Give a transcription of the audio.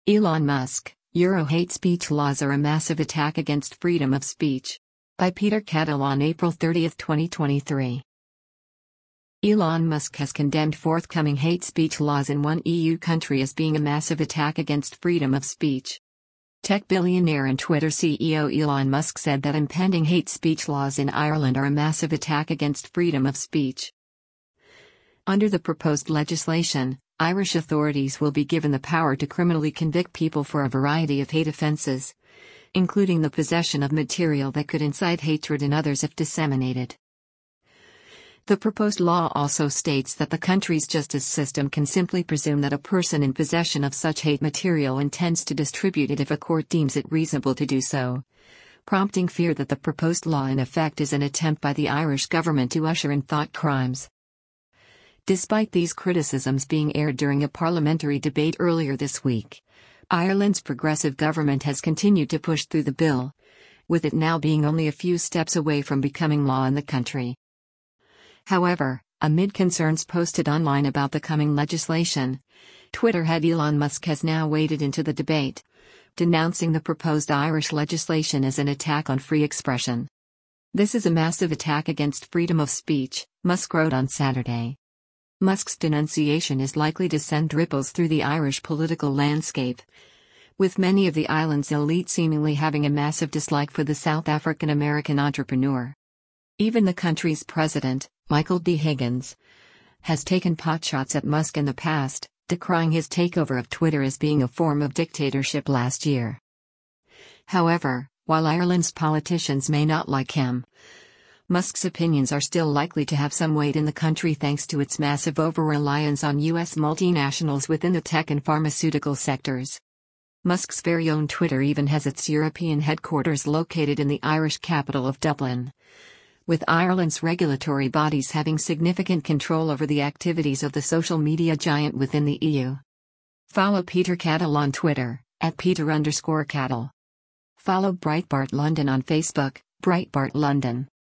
Elon Musk, Euro hate speech laws are a massive attack against freedom of speech. By Peter Cattle on April 30, 2023. Elon Musk has condemned forthcoming hate speech laws in one EU country as being a massive attack against freedom of speech. Tech billionaire and Twitter CEO Elon Musk said that impending hate speech laws in Ireland are a massive attack against freedom of speech. Under the proposed legislation, Irish authorities will be given the power to criminally convict people for a variety of hate offences, including the possession of material that could incite hatred in others if disseminated. The proposed law also states that the country's justice system can simply presume that a person in possession of such hate material intends to distribute it if a court deems it reasonable to do so, prompting fear that the proposed law in effect is an attempt by the Irish government to usher in thought crimes. Despite these criticisms being aired during a parliamentary debate earlier this week, Ireland's progressive government has continued to push through the bill, with it now being only a few steps away from becoming law in the country. However, amid concerns posted online about the coming legislation, Twitter head Elon Musk has now waded into the debate, denouncing the proposed Irish legislation as an attack on free expression. "This is a massive attack against freedom of speech," Musk wrote on Saturday. Musk's denunciation is likely to send ripples through the Irish political landscape, with many of the island's elite seemingly having a massive dislike for the South African-American entrepreneur. Even the country's president, Michael D. Higgins, has taken potshots at Musk in the past, decrying his takeover of Twitter as being a form of dictatorship last year. However, while Ireland's politicians may not like him, Musk's opinions are still likely to have some weight in the country thanks to its massive over-reliance on U.S. multinationals within the tech and pharmaceutical sectors. Musk's very own Twitter even has its European headquarters located in the Irish capital of Dublin, with Ireland's regulatory bodies having significant control over the activities of the social media giant within the EU. Follow Peter Cattle on Twitter, @Peter_Cattle. Follow Breitbart London on Facebook, Breitbart London.